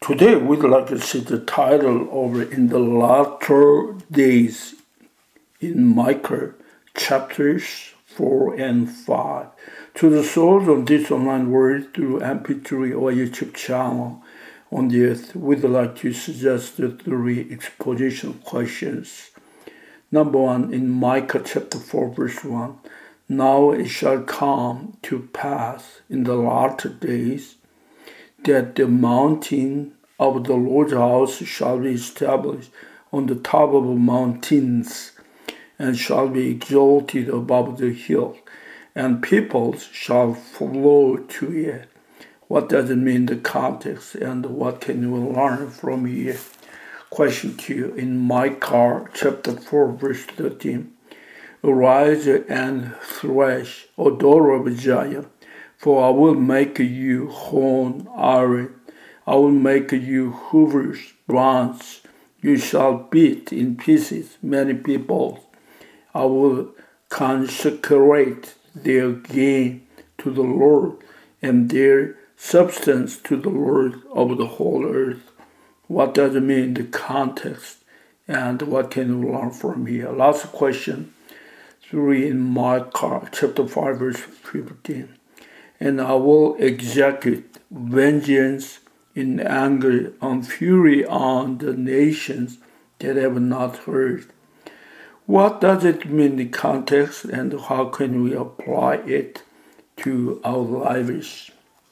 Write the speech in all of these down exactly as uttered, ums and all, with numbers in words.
Today we'd like to see the title over in the latter days in Micah chapters four and five. To the source of this online word through M P three or YouTube channel on the earth, we'd like to suggest the three exposition questions. Number one, in Micah chapter four verse one, now it shall come to pass in the latter days that the mountain of the Lord's house shall be established on the top of the mountains, and shall be exalted above the hills, and peoples shall flow to it. What does it mean, the context, and what can we learn from here? Question two, in Micah chapter four verse thirteen, arise and thresh, O daughter of Zion, for I will make you horn iron, I will make you hoovers bronze, you shall beat in pieces many peoples. I will consecrate their gain to the Lord, and their substance to the Lord of the whole earth. What does it mean, the context, and what can we learn from here? Last question, three in Micah chapter five verse fifteen. And I will execute vengeance in anger and fury on the nations that have not heard. What does it mean, the context, and how can we apply it to our lives?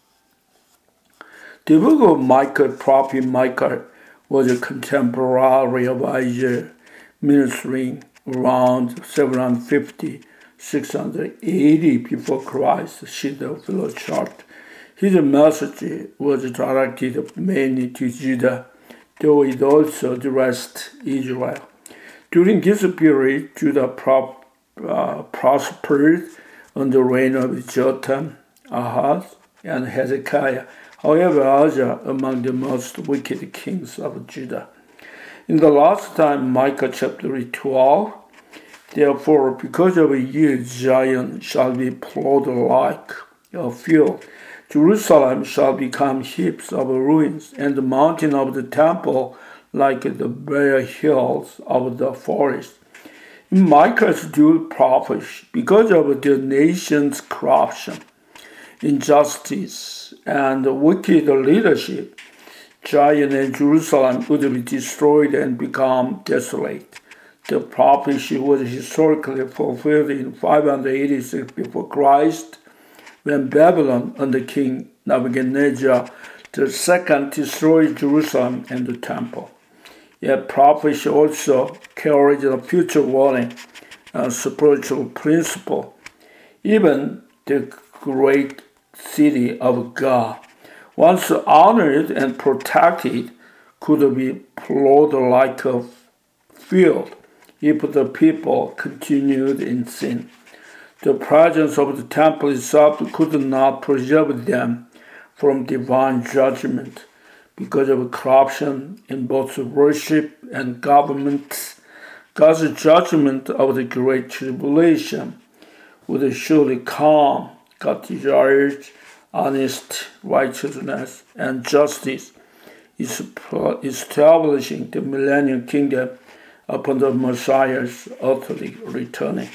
The book of Micah, prophet Micah, was a contemporary of Isaiah, ministering around seven fifty, six eighty before Christ. See the flow chart. His message was directed mainly to Judah, though it also addressed Israel. During this period, Judah pro- uh, prospered under the reign of Jotham, Ahaz, and Hezekiah. However, Asa among the most wicked kings of Judah. In the last time, Micah chapter twelve, therefore, because of you, Zion shall be plowed like a field. Jerusalem shall become heaps of ruins, and the mountain of the temple like the bare hills of the forest. In Micah's dual prophecy, because of the nation's corruption, injustice, and wicked leadership, Zion and Jerusalem would be destroyed and become desolate. The prophecy was historically fulfilled in five eighty-six before Christ, when Babylon under King Nebuchadnezzar the second destroyed Jerusalem and the temple. Yet prophecy also carried a future warning and spiritual principle. Even the great city of God, once honored and protected, could be plowed like a field if the people continued in sin. The presence of the temple itself could not preserve them from divine judgment because of corruption in both worship and government. God's judgment of the Great Tribulation would surely come. God desires honest righteousness and justice, establishing the millennium kingdom upon the Messiah's utterly returning.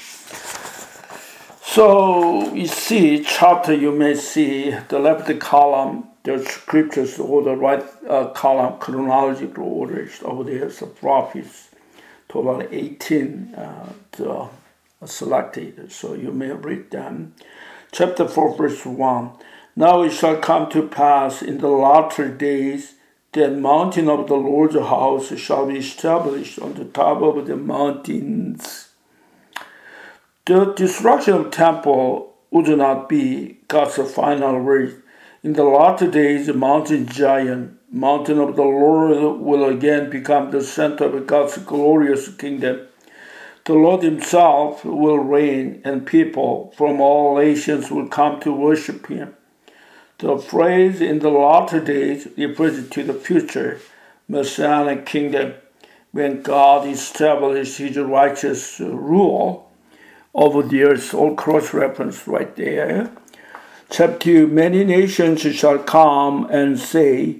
So you see, chapter you may see the left column, the scriptures, or the right uh, column, chronological orders over there, the prophets, total eighteen uh, the, uh, selected. So you may read them. Chapter four, verse one. Now it shall come to pass in the latter days that mountain of the Lord's house shall be established on the top of the mountains. The destruction of the temple would not be God's final word. In the latter days, the mountain Zion, mountain of the Lord, will again become the center of God's glorious kingdom. The Lord himself will reign, and people from all nations will come to worship him. The phrase in the latter days refers to the future Messianic kingdom, when God established his righteous rule over the earth. All cross-reference right there. Chapter two, many nations shall come and say,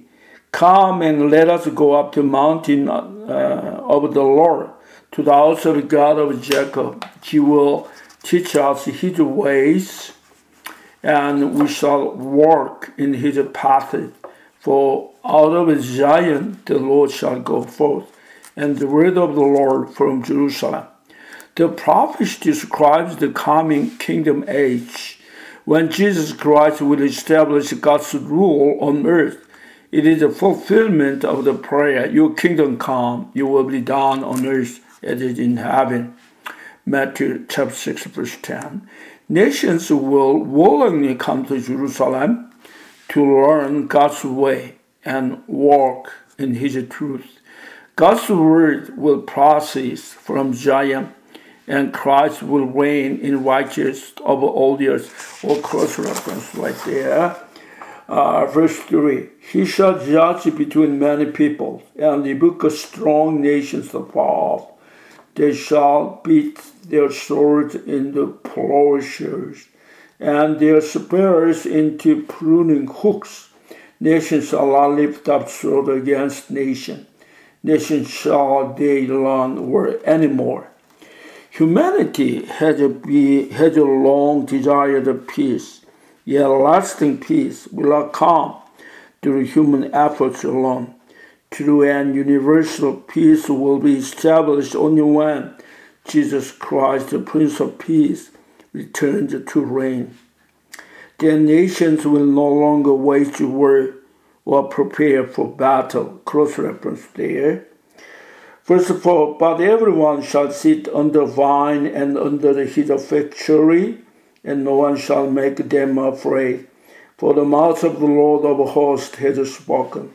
Come and let us go up the mountain uh, of the Lord, to the house of the God of Jacob. He will teach us his ways, and we shall walk in his paths. For out of Zion the Lord shall go forth, and the word of the Lord from Jerusalem. The prophet describes the coming kingdom age, when Jesus Christ will establish God's rule on earth. It is a fulfillment of the prayer, your kingdom come, your will be done on earth as it is in heaven. Matthew chapter six, verse ten. Nations will willingly come to Jerusalem to learn God's way and walk in his truth. God's word will proceed from Zion, and Christ will reign in righteousness over all the earth. Or cross reference right there. Uh, verse three. He shall judge between many peoples, and rebuke strong nations afar. They shall beat their swords into plowshares, and their spears into pruning hooks. Nation shall not lift up sword against nation. Nation shall they learn war anymore. Humanity has a, be, has a long desired peace, yet lasting peace will not come through human efforts alone. True and universal peace will be established only when Jesus Christ, the Prince of Peace, returns to reign. Then nations will no longer wage war or prepare for battle. Cross reference there. Verse four, but everyone shall sit under vine and under the heat of fig tree, and no one shall make them afraid. For the mouth of the Lord of hosts has spoken.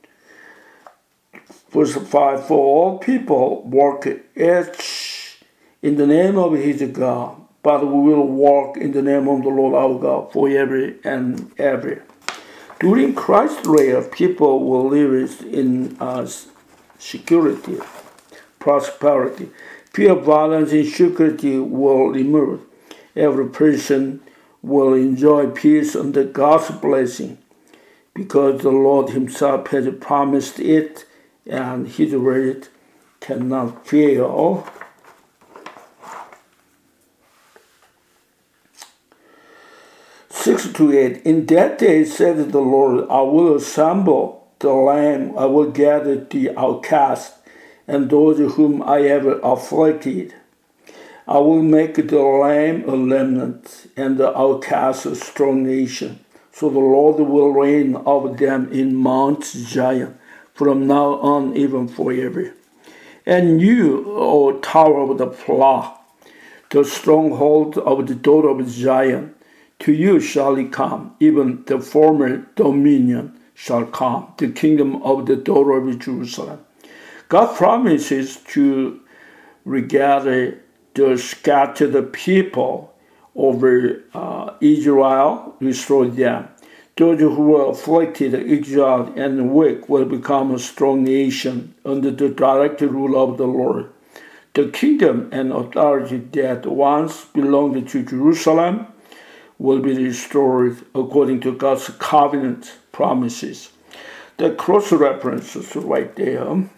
Verse five, for all people work each in the name of his God, but we will walk in the name of the Lord our God forever and ever. During Christ's reign, people will live in uh, security, prosperity. Fear, violence, and insecurity will remove. Every person will enjoy peace under God's blessing, because the Lord himself has promised it, and his word cannot fail. Six to eight. In that day, said the Lord, I will assemble the lamb, I will gather the outcast, and those whom I have afflicted. I will make the lamb a remnant, and the outcast a strong nation. So the Lord will reign over them in Mount Zion, from now on, even forever. And you, O tower of the flock, the stronghold of the daughter of Zion, to you shall it come, even the former dominion shall come, the kingdom of the daughter of Jerusalem. God promises to regather the scattered people over uh, Israel, restore them. Those who were afflicted, exiled, and weak will become a strong nation under the direct rule of the Lord. The kingdom and authority that once belonged to Jerusalem will be restored according to God's covenant promises. The cross reference is right there.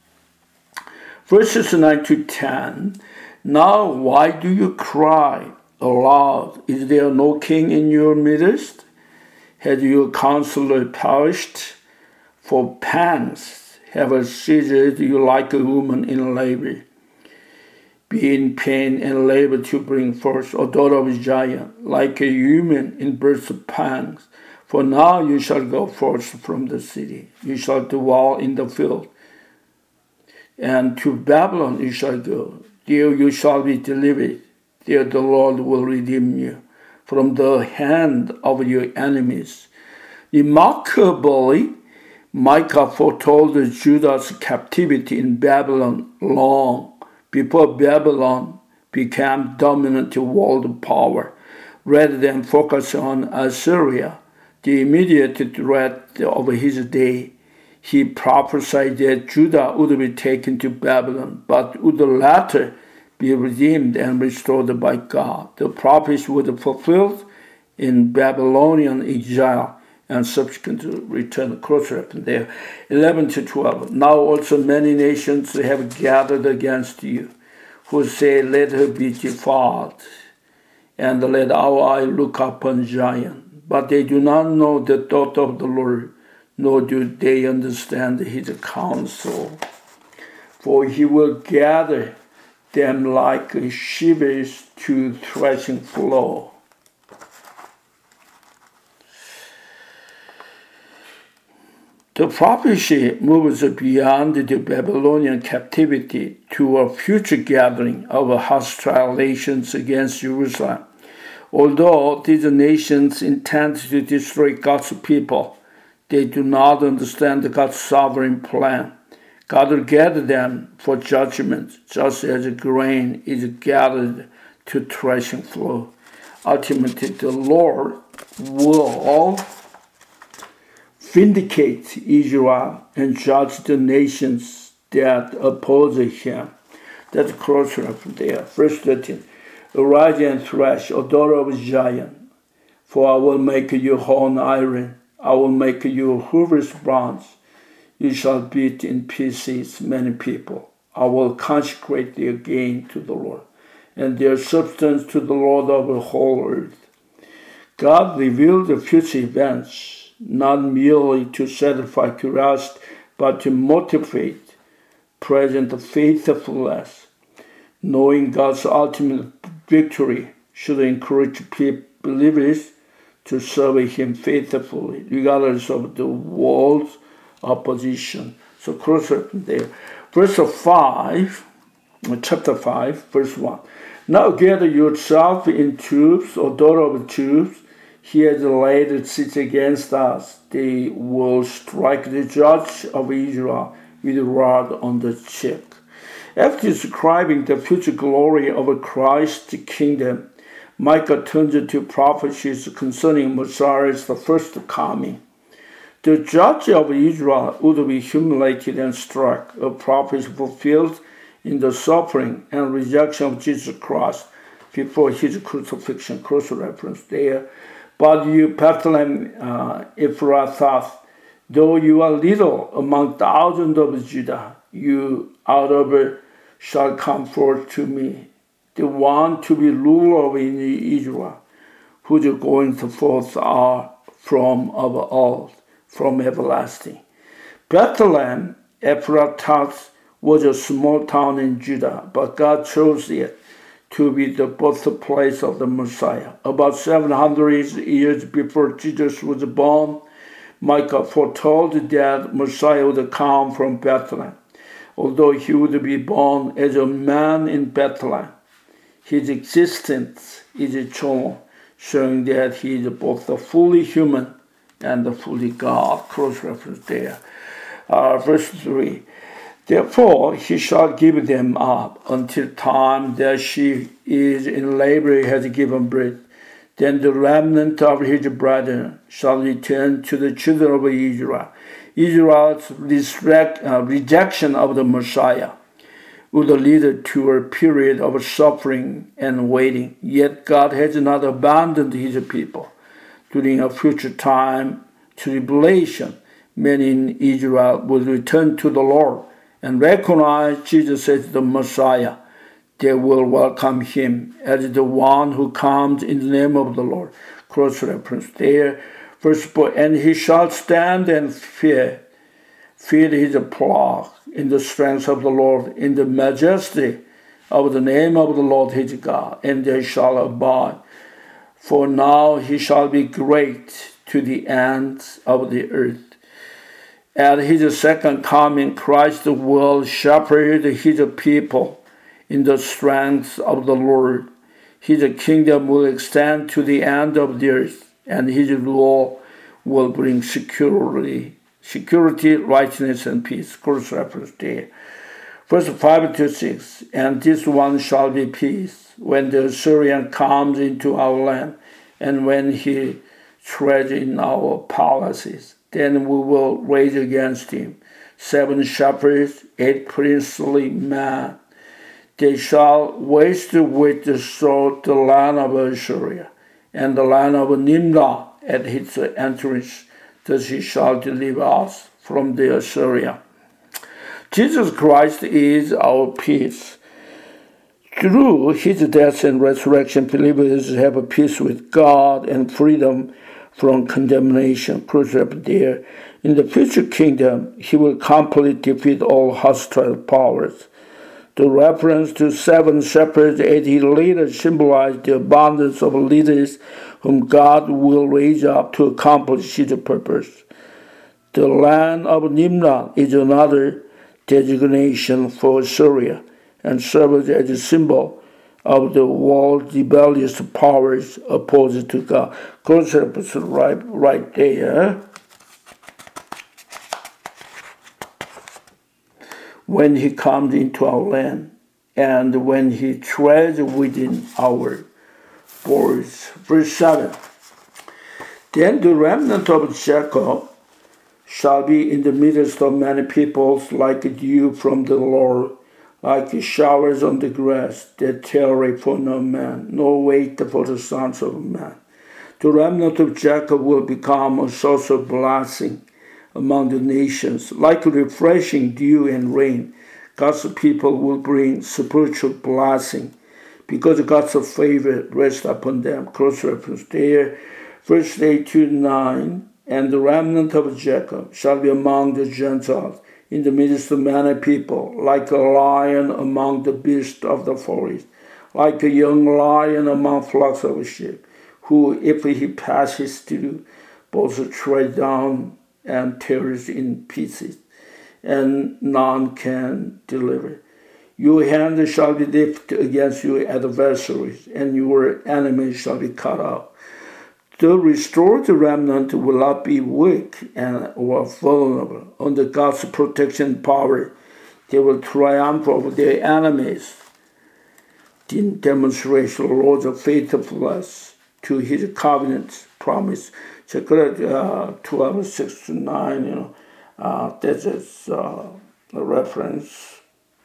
Verses nine to ten. Now why do you cry aloud? Is there no king in your midst? Has your counselor perished? For pangs have seized you like a woman in labor. Be in pain and labor to bring forth, O daughter of Zion, like a human in birth of pangs. For now you shall go forth from the city, you shall dwell in the field, and to Babylon you shall go. There you shall be delivered, there the Lord will redeem you from the hand of your enemies. Remarkably, Micah foretold Judah's captivity in Babylon long before Babylon became dominant world power. Rather than focus on Assyria, the immediate threat of his day, he prophesied that Judah would be taken to Babylon, but would later be redeemed and restored by God. The prophecy was fulfilled in Babylonian exile, and subsequent return, cross-reference there. eleven to twelve. Now also many nations have gathered against you, who say, let her be defiled, and let our eye look upon Zion. But they do not know the thought of the Lord, nor do they understand his counsel. For he will gather them like sheaves to threshing floor. The prophecy moves beyond the Babylonian captivity to a future gathering of hostile nations against Jerusalem. Although these nations intend to destroy God's people, they do not understand God's sovereign plan. God will gather them for judgment, just as grain is gathered to threshing floor. Ultimately, the Lord will vindicate Israel and judge the nations that oppose him. That's cross reference there. Verse thirteen. Arise and thresh, O daughter of Zion, for I will make you horn iron. I will make you hoover's bronze. You shall beat in pieces many people. I will consecrate their gain to the Lord, and their substance to the Lord of the whole earth. God revealed the future events, not merely to satisfy curiosity, but to motivate present faithfulness. Knowing God's ultimate victory should encourage believers to serve him faithfully, regardless of the world's opposition. So cross reference there. Verse five, chapter five, verse one. Now gather yourself in troops, O daughter of troops. He has laid a siege against us. They will strike the judge of Israel with a rod on the cheek. After describing the future glory of Christ's kingdom, Micah turns to prophecies concerning Messiah's first coming. The judge of Israel would be humiliated and struck, a prophecy fulfilled in the suffering and rejection of Jesus Christ before his crucifixion. Cross reference there. But you, Bethlehem uh, Ephrathah, though you are little among thousands of Judah, you out of it shall come forth to me, the one to be ruler in Israel, whose goings forth are from of old, from everlasting. Bethlehem Ephrathah was a small town in Judah, but God chose it to be the birthplace of the Messiah. About seven hundred years before Jesus was born, Micah foretold that Messiah would come from Bethlehem. Although he would be born as a man in Bethlehem, his existence is eternal, showing that he is both a fully human and a fully God. Cross reference there. Uh, verse three. Therefore he shall give them up until time that she is in labor has given birth. Then the remnant of his brethren shall return to the children of Israel. Israel's resurrect, uh, rejection of the Messiah would lead to a period of suffering and waiting. Yet God has not abandoned his people. During a future time, tribulation, many in Israel will return to the Lord and recognize Jesus as the Messiah. They will welcome him as the one who comes in the name of the Lord. Cross reference there. Verse four, and he shall stand and fear, feed his flock in the strength of the Lord, in the majesty of the name of the Lord his God, and they shall abide. For now he shall be great to the ends of the earth. At his second coming, Christ will shepherd his people in the strength of the Lord. His kingdom will extend to the end of the earth, and his rule will bring security, security, righteousness, and peace. Cross reference there. Verse five to six, and this one shall be peace when the Assyrian comes into our land, and when he treads in our palaces. Then we will rage against him. Seven shepherds, eight princely men. They shall waste with the sword the land of Assyria, and the land of Nimrod at its entrance that he shall deliver us from the Assyria. Jesus Christ is our peace. Through his death and resurrection, believers have a peace with God and freedom from condemnation. Cross up there. In the future kingdom, he will completely defeat all hostile powers. The reference to seven shepherds as he later symbolized the abundance of leaders whom God will raise up to accomplish his purpose. The land of Nimrod is another designation for Assyria and serves as a symbol of the world's rebellious powers opposed to God. Concept right, right there. When he comes into our land and when he treads within our borders. Verse seven. Then the remnant of Jacob shall be in the midst of many peoples, like dew from the Lord, like showers on the grass, that tarry for no man, nor wait for the sons of man. The remnant of Jacob will become a source of blessing among the nations, like refreshing dew and rain. God's people will bring spiritual blessing because God's favor rests upon them. Cross reference there, verse eight to nine. And the remnant of Jacob shall be among the Gentiles, in the midst of many people, like a lion among the beasts of the forest, like a young lion among flocks of sheep, who, if he passes through, both tread down and tears in pieces, and none can deliver. Your hand shall be lifted against your adversaries, and your enemies shall be cut off. The restored remnant will not be weak and or vulnerable. Under God's protection power, they will triumph over their enemies. In demonstration of the Lord's faithfulness to his covenant promise. Check out uh, twelve, six to nine, you know. Uh, that is uh, a reference.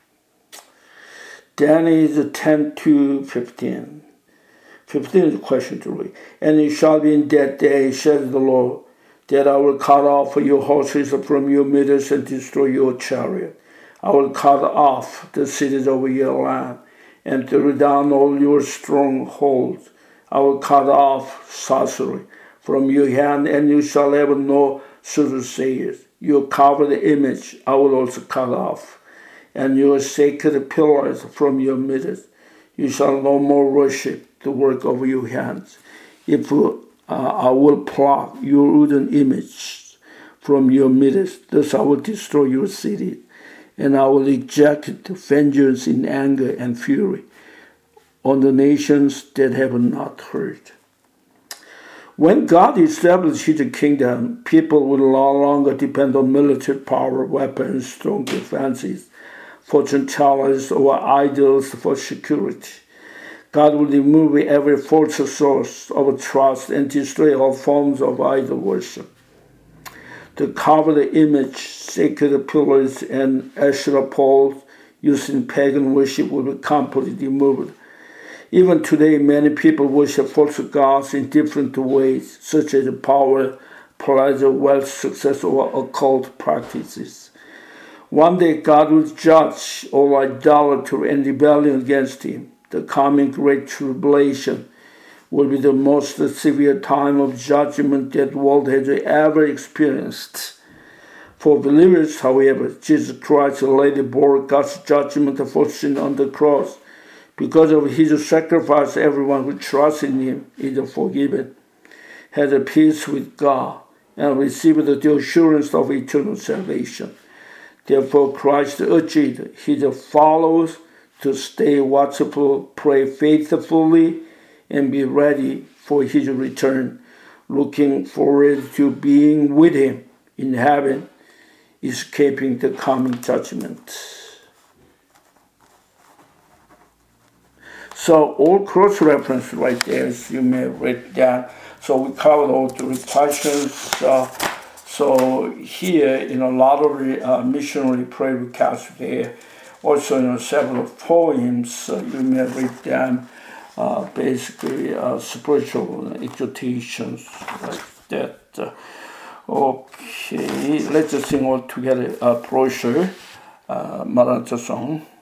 Then is ten to fifteen. fifteen is a question to read. And it shall be in that day, says the Lord, that I will cut off your horses from your midst and destroy your chariot. I will cut off the cities of your land and tear down all your strongholds. I will cut off sorcery from your hand, and you shall have no soothsayers. Your covered image I will also cut off, and your sacred pillars from your midst. You shall no more worship the work of your hands. If uh, I will pluck your wooden image from your midst, thus I will destroy your city, and I will exact vengeance in anger and fury on the nations that have not heard. When God established his kingdom, people will no longer depend on military power, weapons, strong defenses, fortune tellers, or idols for security. God will remove every false source of trust and destroy all forms of idol worship. The covered image, sacred pillars, and Asherah poles used in pagan worship will be completely removed. Even today, many people worship false gods in different ways, such as power, pleasure, wealth, success, or occult practices. One day, God will judge all idolatry and rebellion against him. The coming great tribulation will be the most severe time of judgment that the world has ever experienced. For believers, however, Jesus Christ already bore God's judgment for sin on the cross. Because of his sacrifice, everyone who trusts in him is forgiven, has a peace with God, and received the assurance of eternal salvation. Therefore, Christ urged his followers to stay watchful, pray faithfully, and be ready for his return, looking forward to being with him in heaven, escaping the coming judgment. So all cross-reference right there, as you may read that. So we covered all the questions. Uh, so here, in a lot of uh, missionary prayer recaps there. Also, you know, several poems, uh, you may read them, uh, basically uh, spiritual exhortations like that. Uh, Okay, let's just sing all together a brochure, uh, Maranatha song.